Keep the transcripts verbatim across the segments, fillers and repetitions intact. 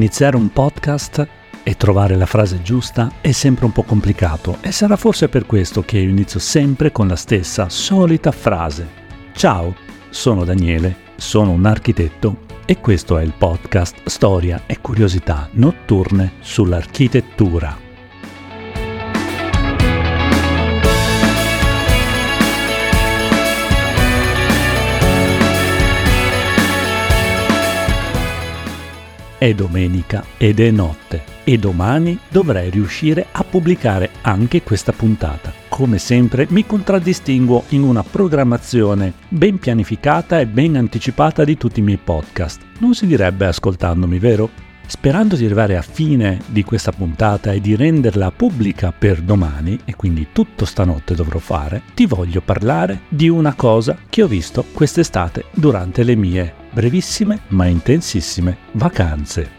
Iniziare un podcast e trovare la frase giusta è sempre un po' complicato e sarà forse per questo che io inizio sempre con la stessa solita frase. Ciao, sono Daniele, sono un architetto e questo è il podcast Storia e curiosità notturne sull'architettura. È domenica ed è notte e domani dovrei riuscire a pubblicare anche questa puntata. Come sempre mi contraddistinguo in una programmazione ben pianificata e ben anticipata di tutti i miei podcast. Non si direbbe ascoltandomi, vero? Sperando di arrivare a fine di questa puntata e di renderla pubblica per domani, e quindi tutto stanotte dovrò fare, ti voglio parlare di una cosa che ho visto quest'estate durante le mie brevissime ma intensissime vacanze.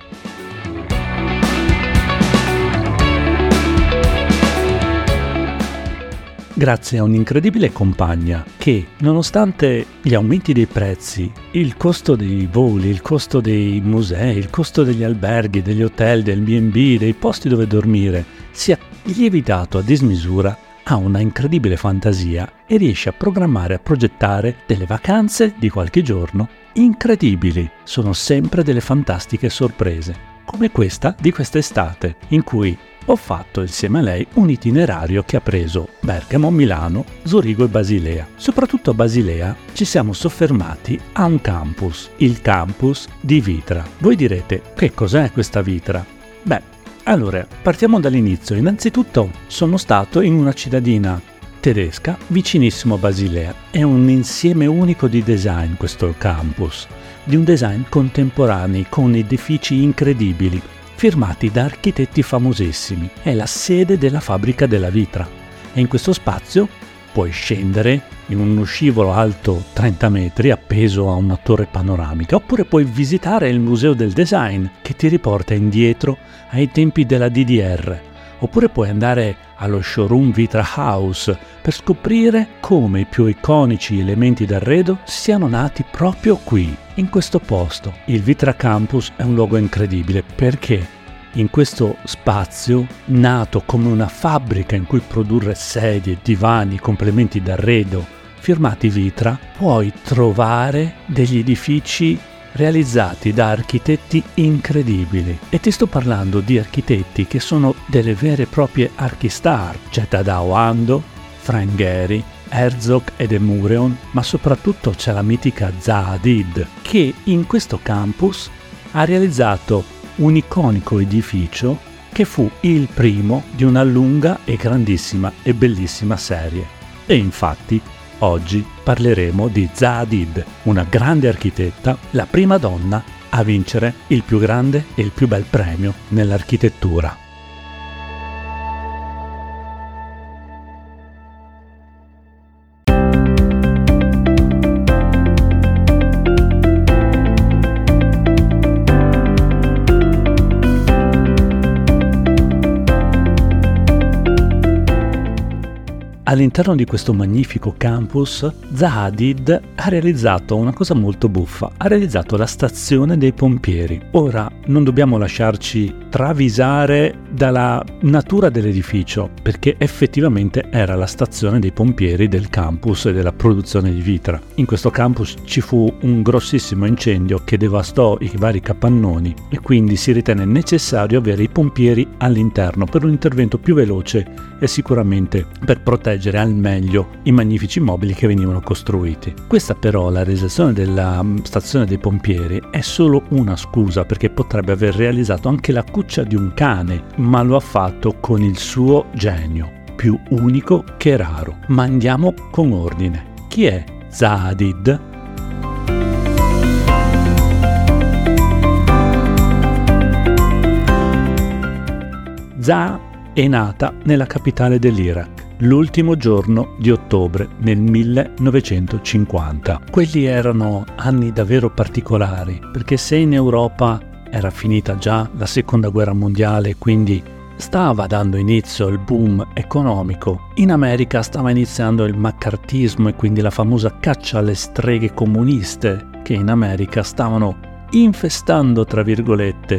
Grazie a un'incredibile compagna che, nonostante gli aumenti dei prezzi, il costo dei voli, il costo dei musei, il costo degli alberghi, degli hotel, del B and B, dei posti dove dormire, sia lievitato a dismisura, ha una incredibile fantasia e riesce a programmare e a progettare delle vacanze di qualche giorno incredibili. Sono sempre delle fantastiche sorprese, come questa di quest'estate, in cui ho fatto insieme a lei un itinerario che ha preso Bergamo, Milano, Zurigo e Basilea. Soprattutto a Basilea ci siamo soffermati a un campus, il campus di Vitra. Voi direte, che cos'è questa Vitra? Beh, allora, partiamo dall'inizio. Innanzitutto sono stato in una cittadina tedesca vicinissimo a Basilea. È un insieme unico di design questo campus, di un design contemporanei con edifici incredibili, firmati da architetti famosissimi. È la sede della fabbrica della Vitra e in questo spazio puoi scendere in uno scivolo alto trenta metri appeso a una torre panoramica, oppure puoi visitare il museo del design che ti riporta indietro ai tempi della D D R, oppure puoi andare allo showroom Vitra House per scoprire come i più iconici elementi d'arredo siano nati proprio qui, in questo posto. Il Vitra Campus è un luogo incredibile perché in questo spazio, nato come una fabbrica in cui produrre sedie, divani, complementi d'arredo firmati Vitra, puoi trovare degli edifici realizzati da architetti incredibili. E ti sto parlando di architetti che sono delle vere e proprie archistar. C'è Tadao Ando, Frank Gehry, Herzog ed Emureon, ma soprattutto c'è la mitica Zaha Hadid, che in questo campus ha realizzato un iconico edificio che fu il primo di una lunga e grandissima e bellissima serie. E infatti oggi parleremo di Zaha Hadid, una grande architetta, la prima donna a vincere il più grande e il più bel premio nell'architettura. All'interno di questo magnifico campus, Zaha Hadid ha realizzato una cosa molto buffa, ha realizzato la stazione dei pompieri. Ora, non dobbiamo lasciarci travisare dalla natura dell'edificio, perché effettivamente era la stazione dei pompieri del campus e della produzione di Vitra. In questo campus ci fu un grossissimo incendio che devastò i vari capannoni e quindi si ritenne necessario avere i pompieri all'interno per un intervento più veloce e sicuramente per proteggere al meglio i magnifici immobili che venivano costruiti. Questa però, la realizzazione della stazione dei pompieri, è solo una scusa, perché potrebbe aver realizzato anche la cuccia di un cane, ma lo ha fatto con il suo genio, più unico che raro. Ma andiamo con ordine. Chi è Zaha Hadid? Zaha è nata nella capitale dell'Iraq l'ultimo giorno di ottobre nel millenovecentocinquanta. Quelli erano anni davvero particolari, perché se in Europa era finita già la seconda guerra mondiale, quindi stava dando inizio il boom economico, in America stava iniziando il maccartismo e quindi la famosa caccia alle streghe comuniste che in America stavano infestando, tra virgolette,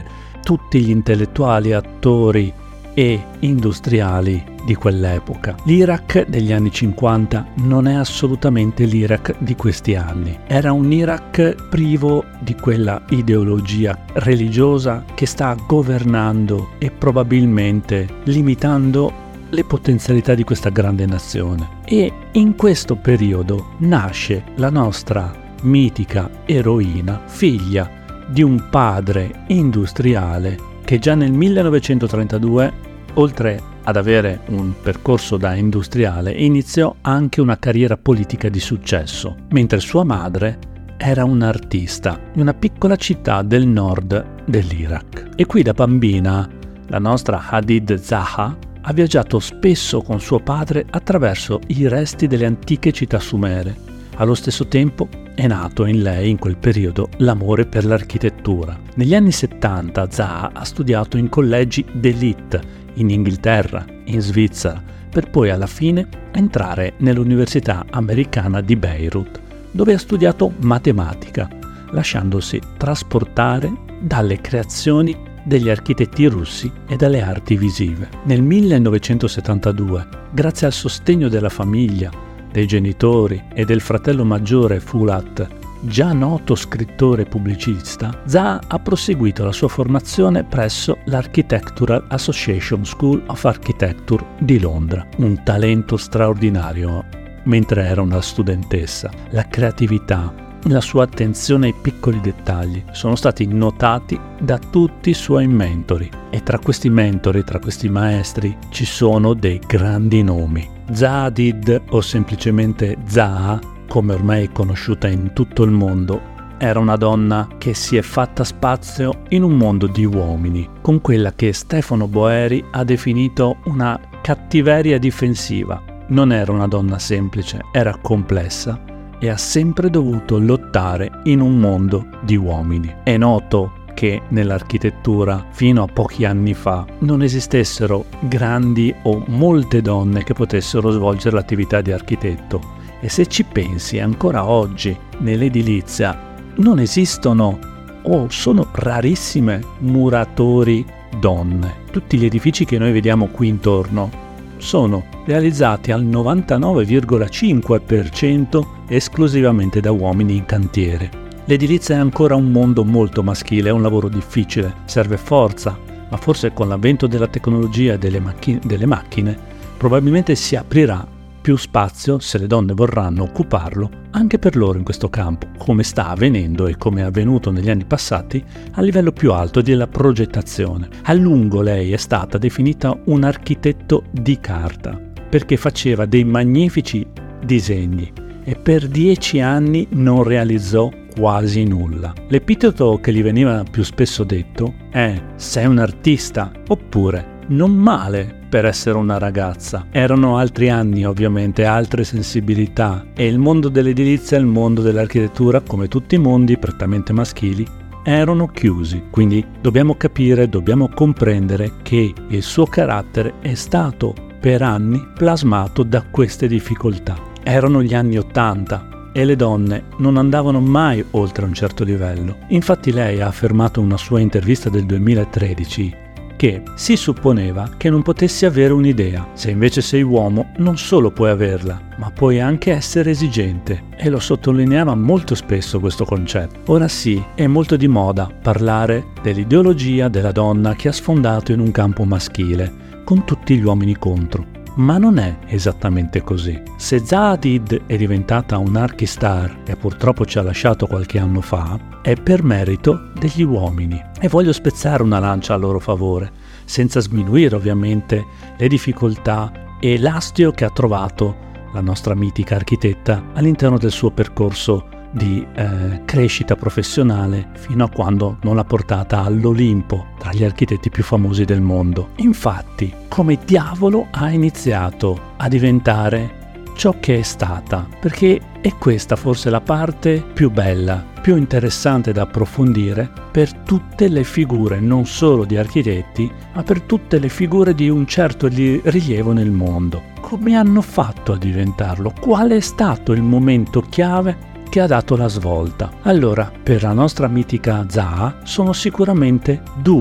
tutti gli intellettuali, attori e industriali di quell'epoca. L'Iraq degli anni cinquanta non è assolutamente l'Iraq di questi anni. Era un Iraq privo di quella ideologia religiosa che sta governando e probabilmente limitando le potenzialità di questa grande nazione. E in questo periodo nasce la nostra mitica eroina, figlia di un padre industriale che già nel millenovecentotrentadue, oltre ad avere un percorso da industriale, iniziò anche una carriera politica di successo, mentre sua madre era un'artista in una piccola città del nord dell'Iraq. E qui da bambina la nostra Hadid Zaha ha viaggiato spesso con suo padre attraverso i resti delle antiche città sumere. Allo stesso tempo è nato in lei, in quel periodo, l'amore per l'architettura. Negli anni settanta Zaha ha studiato in collegi d'élite in Inghilterra, in Svizzera, per poi alla fine entrare nell'Università americana di Beirut, dove ha studiato matematica, lasciandosi trasportare dalle creazioni degli architetti russi e dalle arti visive. Nel millenovecentosettantadue, grazie al sostegno della famiglia, dei genitori e del fratello maggiore Fulat, già noto scrittore e pubblicista, Zaha ha proseguito la sua formazione presso l'Architectural Association School of Architecture di Londra, un talento straordinario mentre era una studentessa. La creatività, la sua attenzione ai piccoli dettagli sono stati notati da tutti i suoi mentori, e tra questi mentori, tra questi maestri, ci sono dei grandi nomi. Zaha Hadid, o semplicemente Zaha, come ormai è conosciuta in tutto il mondo, era una donna che si è fatta spazio in un mondo di uomini, con quella che Stefano Boeri ha definito una cattiveria difensiva. Non era una donna semplice, era complessa e ha sempre dovuto lottare in un mondo di uomini. È noto che nell'architettura fino a pochi anni fa non esistessero grandi o molte donne che potessero svolgere l'attività di architetto, e se ci pensi ancora oggi nell'edilizia non esistono o sono rarissime muratori donne. Tutti gli edifici che noi vediamo qui intorno sono realizzati al novantanove virgola cinque per cento esclusivamente da uomini in cantiere. L'edilizia è ancora un mondo molto maschile, è un lavoro difficile, serve forza, ma forse con l'avvento della tecnologia e delle, macchine, delle macchine probabilmente si aprirà più spazio, se le donne vorranno occuparlo, anche per loro in questo campo, come sta avvenendo e come è avvenuto negli anni passati a livello più alto della progettazione. A lungo lei è stata definita un architetto di carta, perché faceva dei magnifici disegni e per dieci anni non realizzò quasi nulla. L'epiteto che gli veniva più spesso detto è: sei un artista, oppure non male per essere una ragazza. Erano altri anni, ovviamente, altre sensibilità, e il mondo dell'edilizia e il mondo dell'architettura, come tutti i mondi prettamente maschili, erano chiusi. Quindi dobbiamo capire, dobbiamo comprendere che il suo carattere è stato per anni plasmato da queste difficoltà. Erano gli anni Ottanta e le donne non andavano mai oltre un certo livello. Infatti lei ha affermato in una sua intervista del duemilatredici che si supponeva che non potessi avere un'idea. Se invece sei uomo, non solo puoi averla, ma puoi anche essere esigente. E lo sottolineava molto spesso questo concetto. Ora sì, è molto di moda parlare dell'ideologia della donna che ha sfondato in un campo maschile, con tutti gli uomini contro. Ma non è esattamente così. Se Zaha Hadid è diventata un archistar e purtroppo ci ha lasciato qualche anno fa, è per merito degli uomini. E voglio spezzare una lancia a loro favore, senza sminuire ovviamente le difficoltà e l'astio che ha trovato la nostra mitica architetta all'interno del suo percorso di eh, crescita professionale, fino a quando non l'ha portata all'Olimpo tra gli architetti più famosi del mondo. Infatti, come diavolo ha iniziato a diventare ciò che è stata? Perché è questa forse la parte più bella, più interessante da approfondire per tutte le figure, non solo di architetti, ma per tutte le figure di un certo rilievo nel mondo. Come hanno fatto a diventarlo? Qual è stato il momento chiave che ha dato la svolta? Allora, per la nostra mitica Zaha sono sicuramente due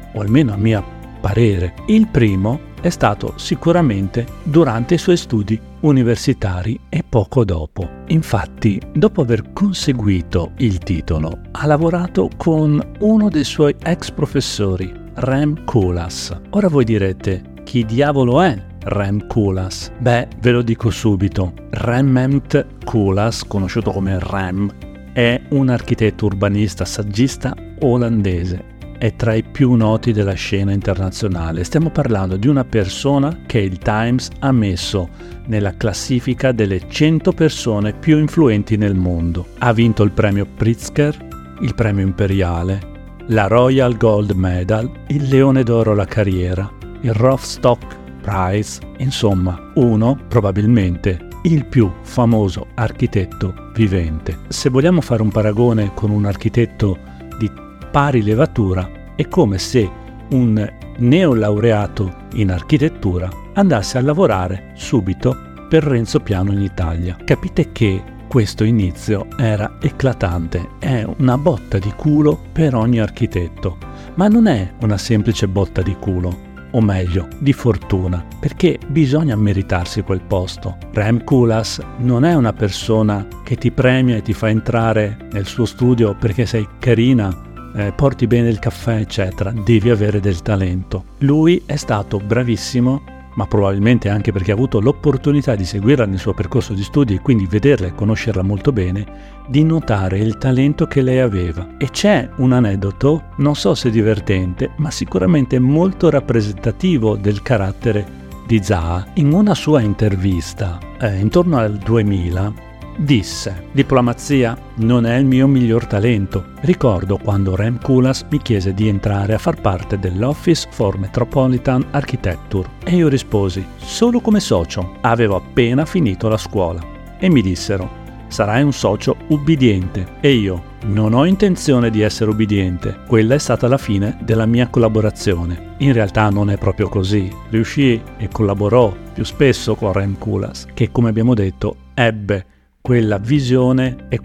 o almeno a mio parere. Il primo è stato sicuramente durante i suoi studi universitari e poco dopo. Infatti, dopo aver conseguito il titolo, ha lavorato con uno dei suoi ex professori, Rem Koolhaas. Ora voi direte, chi diavolo è Rem Koolhaas? Beh, ve lo dico subito. Remmert Koolhaas, conosciuto come Rem, è un architetto urbanista saggista olandese. È tra i più noti della scena internazionale. Stiamo parlando di una persona che il Times ha messo nella classifica delle cento persone più influenti nel mondo. Ha vinto il premio Pritzker, il premio Imperiale, la Royal Gold Medal, il Leone d'Oro alla carriera, il Rostock Prize, insomma, uno, probabilmente, il più famoso architetto vivente. Se vogliamo fare un paragone con un architetto di pari levatura, è come se un neolaureato in architettura andasse a lavorare subito per Renzo Piano in Italia. Capite che questo inizio era eclatante, è una botta di culo per ogni architetto, ma non è una semplice botta di culo, o meglio, di fortuna, perché bisogna meritarsi quel posto. Rem Koolhaas non è una persona che ti premia e ti fa entrare nel suo studio perché sei carina, eh, porti bene il caffè, eccetera. Devi avere del talento. Lui è stato bravissimo, ma probabilmente anche perché ha avuto l'opportunità di seguirla nel suo percorso di studi e quindi vederla e conoscerla molto bene, di notare il talento che lei aveva. E c'è un aneddoto, non so se divertente, ma sicuramente molto rappresentativo del carattere di Zaha. In una sua intervista, eh, intorno al duemila, disse: diplomazia non è il mio miglior talento. Ricordo quando Rem Koolhaas mi chiese di entrare a far parte dell'Office for Metropolitan Architecture e io risposi solo come socio, avevo appena finito la scuola, e mi dissero: sarai un socio ubbidiente, e io non ho intenzione di essere ubbidiente. Quella è stata la fine della mia collaborazione. In realtà non è proprio così. Riuscì e collaborò più spesso con Rem Koolhaas, che, come abbiamo detto, ebbe quella visione e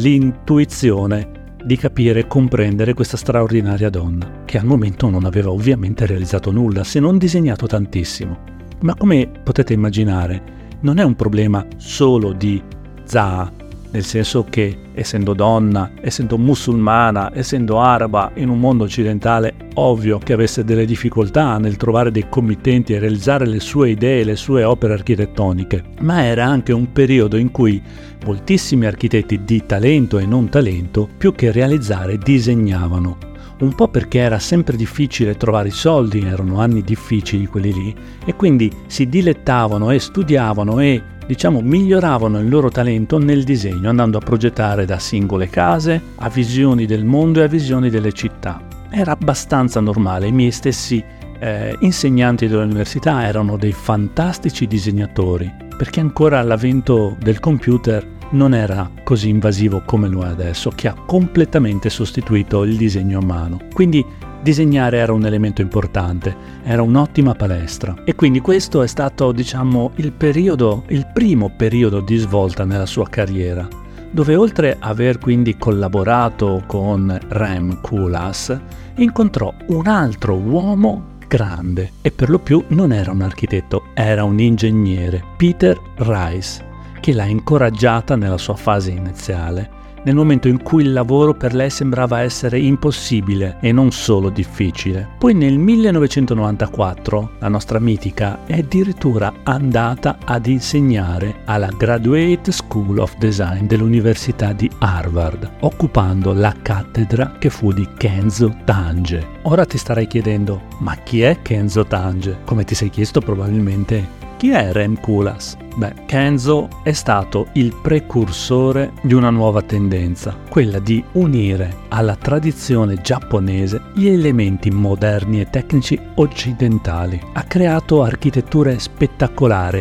quell'intuizione di capire e comprendere questa straordinaria donna, che al momento non aveva ovviamente realizzato nulla, se non disegnato tantissimo. Ma come potete immaginare, non è un problema solo di Zaha, nel senso che, essendo donna, essendo musulmana, essendo araba in un mondo occidentale, ovvio che avesse delle difficoltà nel trovare dei committenti e realizzare le sue idee, le sue opere architettoniche, ma era anche un periodo in cui moltissimi architetti di talento e non talento, più che realizzare, disegnavano. Un po' perché era sempre difficile trovare i soldi, erano anni difficili quelli lì, e quindi si dilettavano e studiavano e, diciamo, miglioravano il loro talento nel disegno, andando a progettare da singole case a visioni del mondo e a visioni delle città. Era abbastanza normale. I miei stessi eh, insegnanti dell'università erano dei fantastici disegnatori, perché ancora l'avvento del computer non era così invasivo come lo è adesso, che ha completamente sostituito il disegno a mano. Quindi disegnare era un elemento importante, era un'ottima palestra, e quindi questo è stato, diciamo, il periodo, il primo periodo di svolta nella sua carriera, dove oltre a aver quindi collaborato con Rem Koolhaas, incontrò un altro uomo grande, e per lo più non era un architetto, era un ingegnere, Peter Rice, che l'ha incoraggiata nella sua fase iniziale, nel momento in cui il lavoro per lei sembrava essere impossibile e non solo difficile. Poi nel millenovecentonovantaquattro la nostra mitica è addirittura andata ad insegnare alla Graduate School of Design dell'Università di Harvard, occupando la cattedra che fu di Kenzo Tange. Ora ti starai chiedendo: ma chi è Kenzo Tange? Come ti sei chiesto probabilmente, chi è Rem Koolhaas? Beh, Kenzo è stato il precursore di una nuova tendenza, quella di unire alla tradizione giapponese gli elementi moderni e tecnici occidentali. Ha creato architetture spettacolari,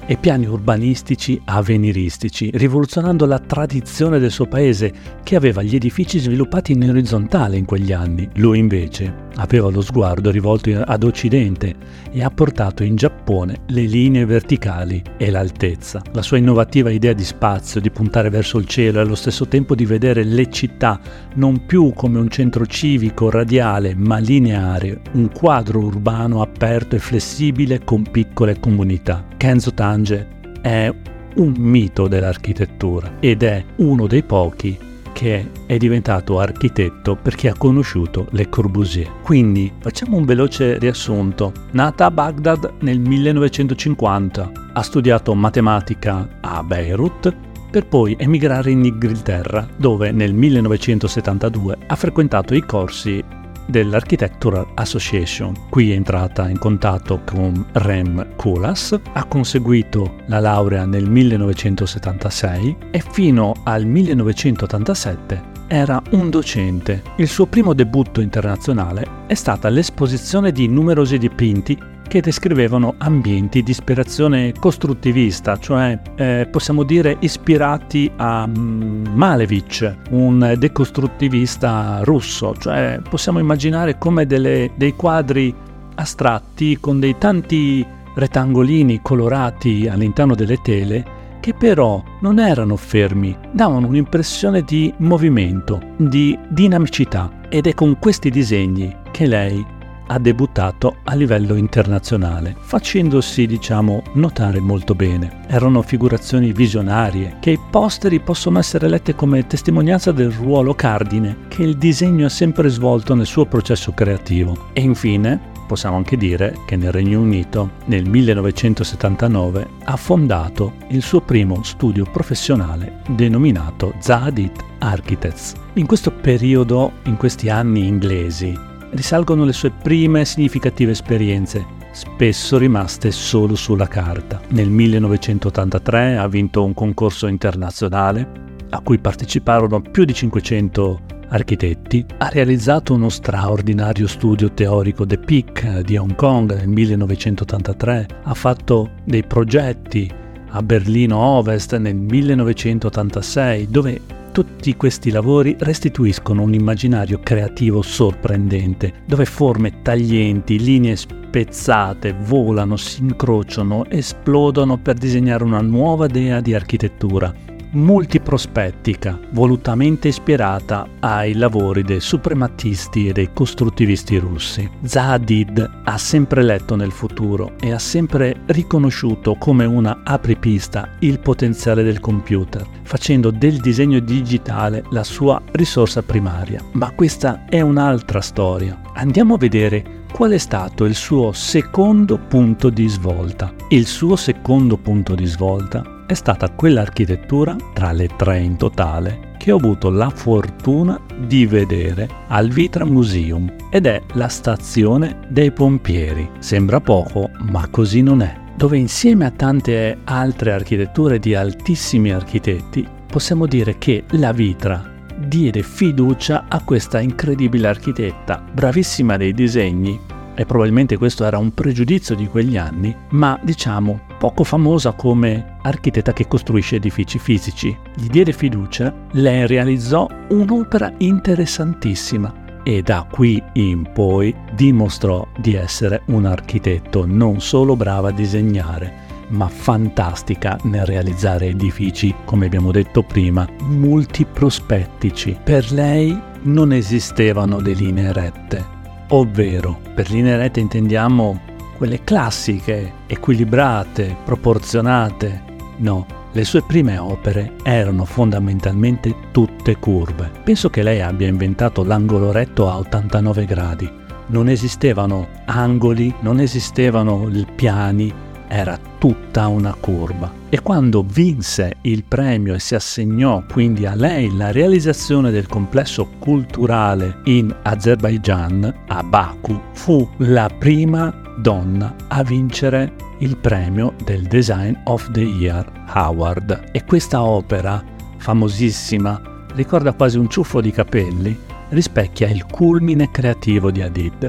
e piani urbanistici avveniristici, rivoluzionando la tradizione del suo paese, che aveva gli edifici sviluppati in orizzontale in quegli anni. Lui invece aveva lo sguardo rivolto ad occidente e ha portato in Giappone le linee verticali e l'altezza. La sua innovativa idea di spazio, di puntare verso il cielo e allo stesso tempo di vedere le città non più come un centro civico radiale ma lineare, un quadro urbano aperto e flessibile con piccole comunità. Kenzo Tange è un mito dell'architettura ed è uno dei pochi che è diventato architetto perché ha conosciuto Le Corbusier. Quindi facciamo un veloce riassunto. Nata a Baghdad nel millenovecentocinquanta, ha studiato matematica a Beirut per poi emigrare in Inghilterra, dove nel millenovecentosettantadue ha frequentato i corsi dell'Architectural Association. Qui è entrata in contatto con Rem Koolhaas, ha conseguito la laurea nel millenovecentosettantasei e fino al millenovecentottantasette era un docente. Il suo primo debutto internazionale è stata l'esposizione di numerosi dipinti che descrivevano ambienti di ispirazione costruttivista, cioè eh, possiamo dire ispirati a mm, Malevich, un decostruttivista russo, cioè possiamo immaginare come delle, dei quadri astratti con dei tanti rettangolini colorati all'interno delle tele che però non erano fermi, davano un'impressione di movimento, di dinamicità, ed è con questi disegni che lei ha debuttato a livello internazionale, facendosi, diciamo, notare molto bene. Erano figurazioni visionarie che i posteri possono essere lette come testimonianza del ruolo cardine che il disegno ha sempre svolto nel suo processo creativo. E infine possiamo anche dire che nel Regno Unito nel millenovecentosettantanove ha fondato il suo primo studio professionale denominato Zaha Hadid Architects. In questo periodo, in questi anni inglesi, risalgono le sue prime significative esperienze, spesso rimaste solo sulla carta. Nel millenovecentottantatré ha vinto un concorso internazionale a cui parteciparono più di cinquecento architetti, ha realizzato uno straordinario studio teorico The Peak di Hong Kong nel millenovecentottantatré, ha fatto dei progetti a Berlino Ovest nel millenovecentottantasei, dove tutti questi lavori restituiscono un immaginario creativo sorprendente, dove forme taglienti, linee spezzate volano, si incrociano, esplodono per disegnare una nuova idea di architettura, multiprospettica, volutamente ispirata ai lavori dei suprematisti e dei costruttivisti russi. Zaha Hadid ha sempre letto nel futuro e ha sempre riconosciuto come una apripista il potenziale del computer, facendo del disegno digitale la sua risorsa primaria. Ma questa è un'altra storia. Andiamo a vedere qual è stato il suo secondo punto di svolta. Il suo secondo punto di svolta è stata quell'architettura, tra le tre in totale, che ho avuto la fortuna di vedere al Vitra Museum, ed è la stazione dei pompieri. Sembra poco, ma così non è. Dove insieme a tante altre architetture di altissimi architetti, possiamo dire che la Vitra diede fiducia a questa incredibile architetta, bravissima nei disegni, e probabilmente questo era un pregiudizio di quegli anni, ma diciamo poco famosa come architetta che costruisce edifici fisici. Gli diede fiducia, lei realizzò un'opera interessantissima e da qui in poi dimostrò di essere un architetto non solo brava a disegnare, ma fantastica nel realizzare edifici, come abbiamo detto prima, multiprospettici. Per lei non esistevano le linee rette, ovvero per linee rette intendiamo quelle classiche, equilibrate, proporzionate. No, le sue prime opere erano fondamentalmente tutte curve. Penso che lei abbia inventato l'angolo retto a ottantanove gradi. Non esistevano angoli, non esistevano piani, era tutta una curva. E quando vinse il premio e si assegnò quindi a lei la realizzazione del complesso culturale in Azerbaigian, a Baku, fu la prima donna a vincere il premio del Design of the Year Award. E questa opera, famosissima, ricorda quasi un ciuffo di capelli, rispecchia il culmine creativo di Hadid,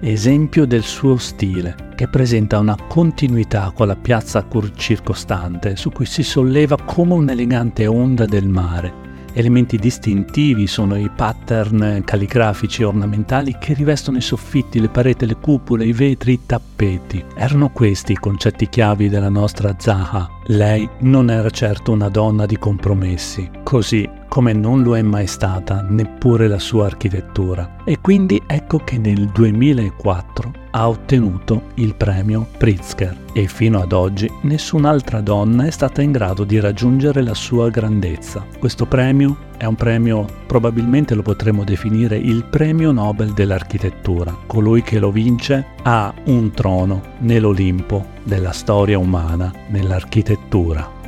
esempio del suo stile, che presenta una continuità con la piazza circostante, su cui si solleva come un'elegante onda del mare. Elementi distintivi sono i pattern calligrafici e ornamentali che rivestono i soffitti, le pareti, le cupole, i vetri, i tappeti. Erano questi i concetti chiavi della nostra Zaha. Lei non era certo una donna di compromessi, così come non lo è mai stata neppure la sua architettura. E quindi ecco che nel duemilaquattro ha ottenuto il premio Pritzker e fino ad oggi nessun'altra donna è stata in grado di raggiungere la sua grandezza. Questo premio è un premio, probabilmente lo potremmo definire il premio Nobel dell'architettura. Colui che lo vince ha un trono nell'Olimpo della storia umana, nell'architettura.